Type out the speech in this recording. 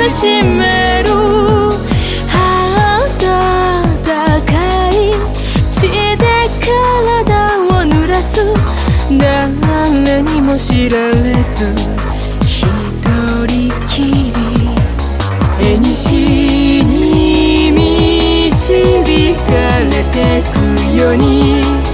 しめる暖かい血で体を濡らす誰にも知られず一人きり縁に導かれてくように